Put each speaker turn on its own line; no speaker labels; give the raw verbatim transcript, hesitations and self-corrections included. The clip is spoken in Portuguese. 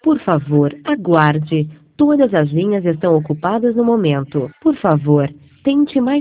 Por favor, aguarde. Todas as linhas estão ocupadas no momento. Por favor, tente mais